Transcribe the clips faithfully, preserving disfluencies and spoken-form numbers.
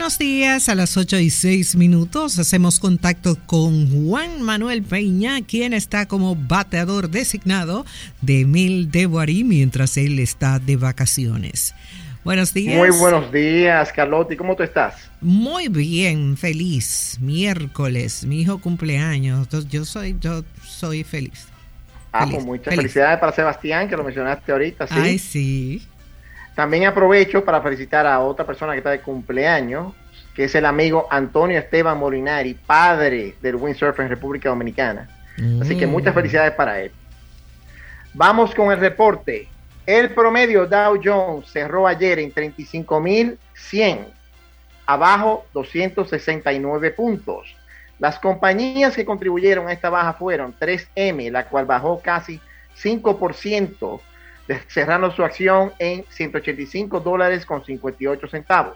Buenos días, a las ocho y seis minutos hacemos contacto con Juan Manuel Peña, quien está como bateador designado de Emil de Boarí mientras él está de vacaciones. Buenos días. Muy buenos días, Carlotti, ¿cómo tú estás? Muy bien, feliz. Miércoles, mi hijo cumpleaños, entonces yo soy, yo soy feliz. Ah, feliz, pues muchas feliz. felicidades para Sebastián, que lo mencionaste ahorita, ¿sí? Ay, sí. También aprovecho para felicitar a otra persona que está de cumpleaños, que es el amigo Antonio Esteban Molinari, padre del windsurf en República Dominicana. Mm. Así que muchas felicidades para él. Vamos con el reporte. El promedio Dow Jones cerró ayer en treinta y cinco mil cien, abajo doscientos sesenta y nueve puntos. Las compañías que contribuyeron a esta baja fueron tres eme, la cual bajó casi cinco por ciento, cerrando su acción en ciento ochenta y cinco dólares con cincuenta y ocho centavos.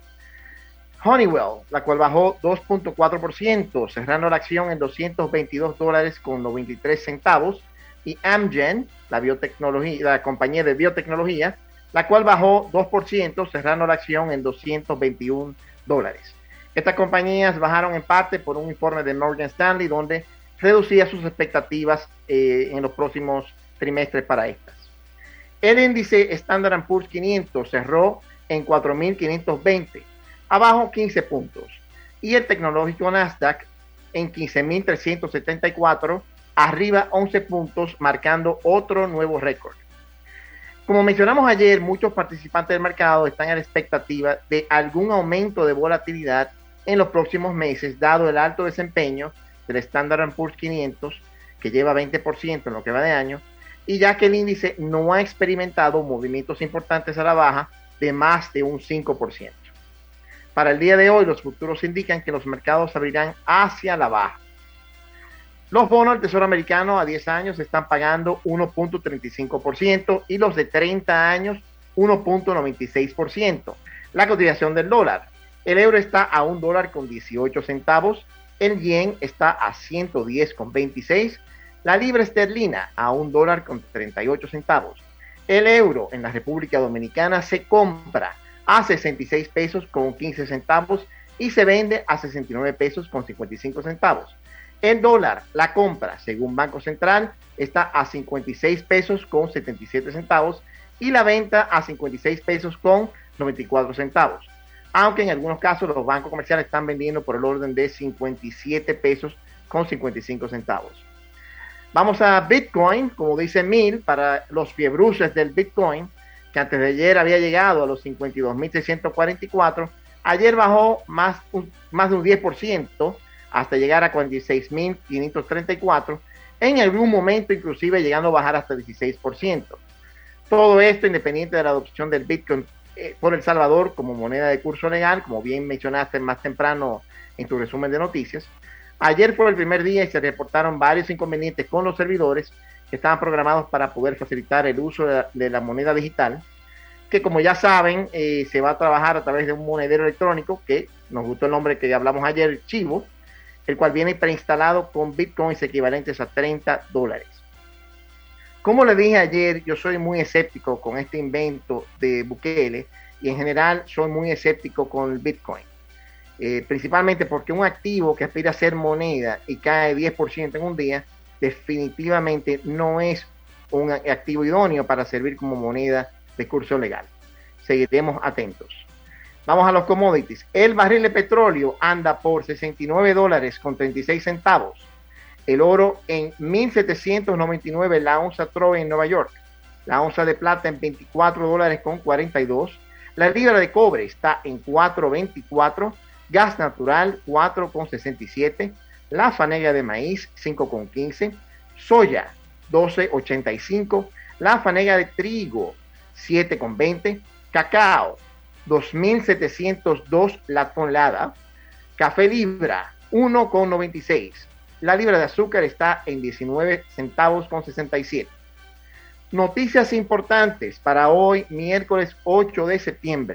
Honeywell, la cual bajó dos punto cuatro por ciento, cerrando la acción en doscientos veintidós dólares con noventa y tres centavos. Y Amgen, la, biotecnología, la compañía de biotecnología, la cual bajó dos por ciento, cerrando la acción en doscientos veintiún dólares. Estas compañías bajaron en parte por un informe de Morgan Stanley, donde reducía sus expectativas eh, en los próximos trimestres para estas. El índice Standard and Poor's quinientos cerró en cuatro mil quinientos veinte, abajo quince puntos. Y el tecnológico Nasdaq en quince mil trescientos setenta y cuatro, arriba once puntos, marcando otro nuevo récord. Como mencionamos ayer, muchos participantes del mercado están a la expectativa de algún aumento de volatilidad en los próximos meses, dado el alto desempeño del Standard and Poor's quinientos, que lleva veinte por ciento en lo que va de año, y ya que el índice no ha experimentado movimientos importantes a la baja de más de un cinco por ciento. Para el día de hoy, los futuros indican que los mercados abrirán hacia la baja. Los bonos del Tesoro americano a diez años están pagando uno punto treinta y cinco por ciento y los de treinta años uno punto noventa y seis por ciento. La cotización del dólar. El euro está a un dólar con dieciocho centavos, el yen está a ciento diez con veintiséis, la libra esterlina a un dólar con treinta y ocho centavos. El euro en la República Dominicana se compra a sesenta y seis pesos con quince centavos y se vende a sesenta y nueve pesos con cincuenta y cinco centavos. El dólar, la compra, según Banco Central, está a cincuenta y seis pesos con setenta y siete centavos y la venta a cincuenta y seis pesos con noventa y cuatro centavos. Aunque en algunos casos los bancos comerciales están vendiendo por el orden de cincuenta y siete pesos con cincuenta y cinco centavos. Vamos a Bitcoin, como dice Mil, para los fiebruces del Bitcoin, que antes de ayer había llegado a los cincuenta y dos mil seiscientos cuarenta y cuatro, ayer bajó más, un, más de un diez por ciento hasta llegar a cuarenta y seis mil quinientos treinta y cuatro, en algún momento inclusive llegando a bajar hasta dieciséis por ciento. Todo esto independiente de la adopción del Bitcoin eh, por El Salvador como moneda de curso legal, como bien mencionaste más temprano en tu resumen de noticias. Ayer fue el primer día y se reportaron varios inconvenientes con los servidores que estaban programados para poder facilitar el uso de la, de la moneda digital, que como ya saben, eh, se va a trabajar a través de un monedero electrónico, que nos gustó el nombre que hablamos ayer, Chivo, el cual viene preinstalado con bitcoins equivalentes a treinta dólares. Como le dije ayer, yo soy muy escéptico con este invento de Bukele y en general soy muy escéptico con el Bitcoin. Eh, principalmente porque un activo que aspira a ser moneda y cae diez por ciento en un día, definitivamente no es un activo idóneo para servir como moneda de curso legal. Seguiremos atentos. Vamos a los commodities. El barril de petróleo anda por sesenta y nueve dólares con treinta y seis centavos. El oro en mil setecientos noventa y nueve la onza Troy en Nueva York. La onza de plata en veinticuatro dólares con cuarenta y dos. La libra de cobre está en cuatro veinticuatro. Gas natural cuatro con sesenta y siete, la fanega de maíz cinco con quince, soya doce ochenta y cinco, la fanega de trigo siete con veinte, cacao dos mil setecientos dos la tonelada, café libra uno con noventa y seis, la libra de azúcar está en diecinueve centavos con sesenta y siete. Noticias importantes para hoy, miércoles ocho de septiembre.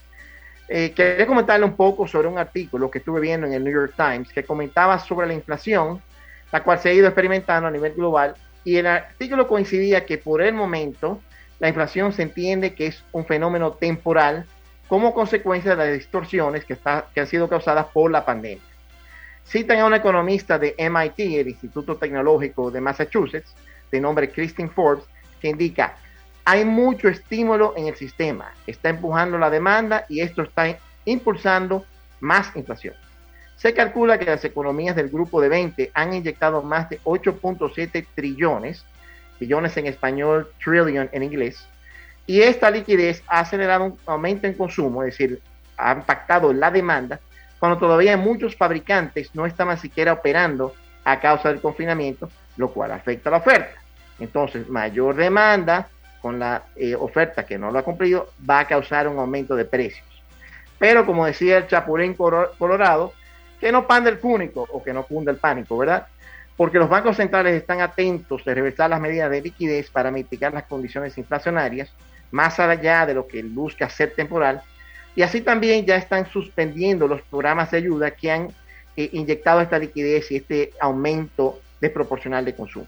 Eh, quería comentarle un poco sobre un artículo que estuve viendo en el New York Times que comentaba sobre la inflación, la cual se ha ido experimentando a nivel global, y el artículo coincidía que por el momento la inflación se entiende que es un fenómeno temporal como consecuencia de las distorsiones que, está, que han sido causadas por la pandemia. Citan a una economista de M I T, el Instituto Tecnológico de Massachusetts, de nombre Christine Forbes, que indica: hay mucho estímulo en el sistema, está empujando la demanda y esto está impulsando más inflación. Se calcula que las economías del grupo de veinte han inyectado más de ocho punto siete trillones, billones en español, trillion en inglés, y esta liquidez ha acelerado un aumento en consumo, es decir, ha impactado la demanda, cuando todavía muchos fabricantes no estaban siquiera operando a causa del confinamiento, lo cual afecta la oferta. Entonces, mayor demanda con la eh, oferta que no lo ha cumplido va a causar un aumento de precios. Pero como decía el Chapulín Colorado, que no panda el cúnico o que no cunda el pánico, ¿verdad? Porque los bancos centrales están atentos de reversar las medidas de liquidez para mitigar las condiciones inflacionarias, más allá de lo que busca ser temporal, y así también ya están suspendiendo los programas de ayuda que han eh, inyectado esta liquidez y este aumento desproporcional de consumo.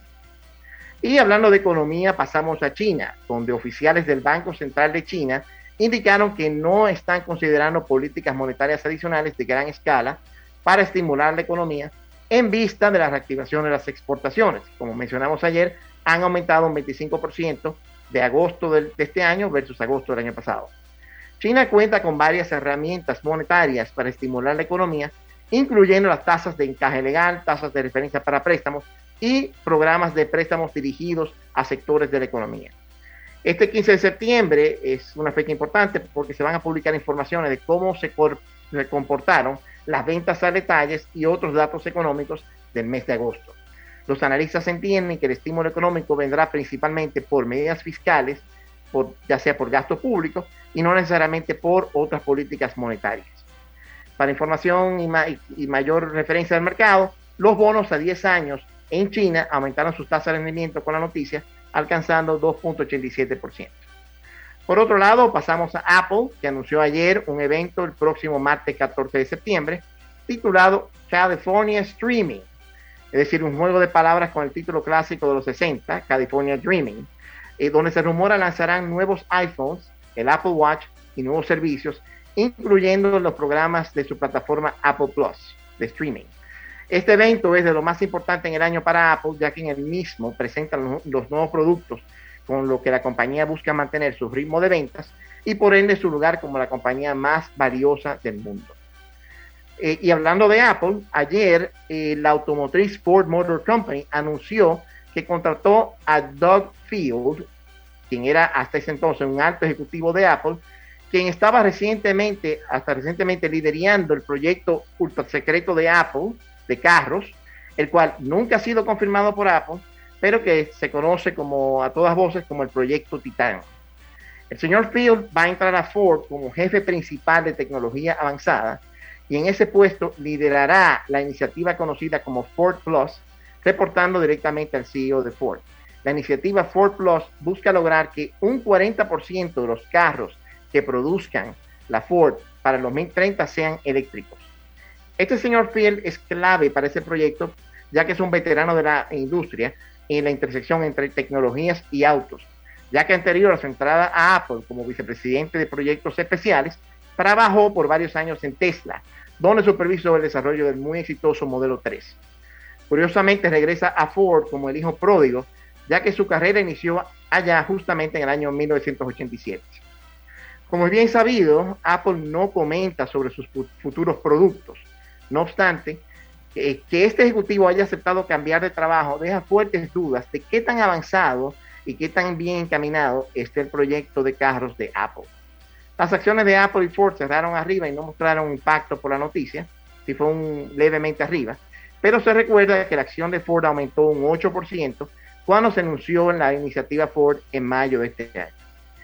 Y hablando de economía, pasamos a China, donde oficiales del Banco Central de China indicaron que no están considerando políticas monetarias adicionales de gran escala para estimular la economía en vista de la reactivación de las exportaciones. Como mencionamos ayer, han aumentado un veinticinco por ciento de agosto de este año versus agosto del año pasado. China cuenta con varias herramientas monetarias para estimular la economía, incluyendo las tasas de encaje legal, tasas de referencia para préstamos y programas de préstamos dirigidos a sectores de la economía. Este quince de septiembre es una fecha importante porque se van a publicar informaciones de cómo se, se comportaron las ventas al detalle y otros datos económicos del mes de agosto. Los analistas entienden que el estímulo económico vendrá principalmente por medidas fiscales, por, ya sea por gasto público, y no necesariamente por otras políticas monetarias. Para información y, ma y mayor referencia del mercado, los bonos a diez años en China aumentaron sus tasas de rendimiento con la noticia, alcanzando dos punto ochenta y siete por ciento. Por otro lado, pasamos a Apple, que anunció ayer un evento el próximo martes catorce de septiembre, titulado California Streaming, es decir, un juego de palabras con el título clásico de los sesenta, California Dreaming, eh, donde se rumora lanzarán nuevos iPhones, el Apple Watch y nuevos servicios, incluyendo los programas de su plataforma Apple Plus de streaming. Este evento es de lo más importante en el año para Apple, ya que en el mismo presentan los, los nuevos productos con lo que la compañía busca mantener su ritmo de ventas y por ende su lugar como la compañía más valiosa del mundo. Eh, y hablando de Apple, ayer eh, la automotriz Ford Motor Company anunció que contrató a Doug Field, quien era hasta ese entonces un alto ejecutivo de Apple, quien estaba recientemente, hasta recientemente liderando el proyecto ultra secreto de Apple, de carros, el cual nunca ha sido confirmado por Apple, pero que se conoce como a todas voces como el proyecto Titan. El señor Field va a entrar a Ford como jefe principal de tecnología avanzada y en ese puesto liderará la iniciativa conocida como Ford Plus, reportando directamente al C E O de Ford. La iniciativa Ford Plus busca lograr que un cuarenta por ciento de los carros que produzcan la Ford para el dos mil treinta sean eléctricos. Este señor Field es clave para ese proyecto, ya que es un veterano de la industria en la intersección entre tecnologías y autos, ya que anterior a su entrada a Apple como vicepresidente de proyectos especiales, trabajó por varios años en Tesla, donde supervisó el desarrollo del muy exitoso Modelo tres. Curiosamente regresa a Ford como el hijo pródigo, ya que su carrera inició allá justamente en el año mil novecientos ochenta y siete. Como es bien sabido, Apple no comenta sobre sus futuros productos. No obstante, eh, que este ejecutivo haya aceptado cambiar de trabajo deja fuertes dudas de qué tan avanzado y qué tan bien encaminado esté el proyecto de carros de Apple. Las acciones de Apple y Ford cerraron arriba y no mostraron impacto por la noticia, si fue un levemente arriba, pero se recuerda que la acción de Ford aumentó un ocho por ciento cuando se anunció en la iniciativa Ford en mayo de este año.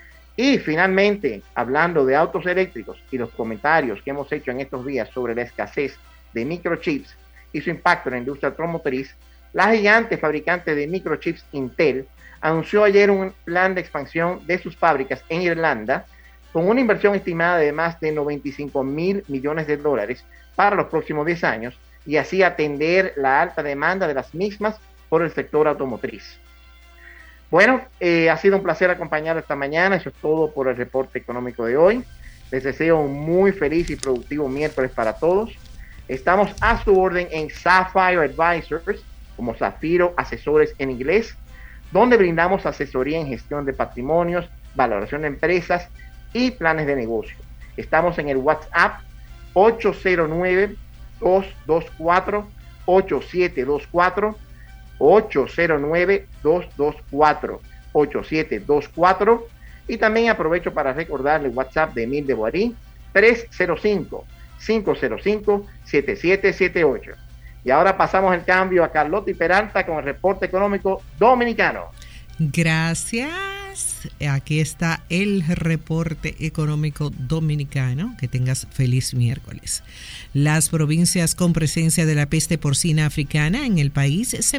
Y finalmente, hablando de autos eléctricos y los comentarios que hemos hecho en estos días sobre la escasez de microchips y su impacto en la industria automotriz, la gigante fabricante de microchips Intel anunció ayer un plan de expansión de sus fábricas en Irlanda con una inversión estimada de más de noventa y cinco mil millones de dólares para los próximos diez años y así atender la alta demanda de las mismas por el sector automotriz. Bueno, eh, ha sido un placer acompañar esta mañana. Eso es todo por el reporte económico de hoy. Les deseo un muy feliz y productivo miércoles para todos. Estamos a su orden en Sapphire Advisors, como Zafiro Asesores en inglés, donde brindamos asesoría en gestión de patrimonios, valoración de empresas y planes de negocio. Estamos en el WhatsApp ocho cero nueve, dos dos cuatro, ocho siete dos cuatro, ocho cero nueve, dos dos cuatro, ocho siete dos cuatro, y también aprovecho para recordarle el WhatsApp de Emil de Boarí, tres cero cinco, cinco cero cinco, siete siete siete ocho. Y ahora pasamos el cambio a Carlota y Peralta con el reporte económico dominicano. Gracias. Aquí está el reporte económico dominicano. Que tengas feliz miércoles. Las provincias con presencia de la peste porcina africana en el país se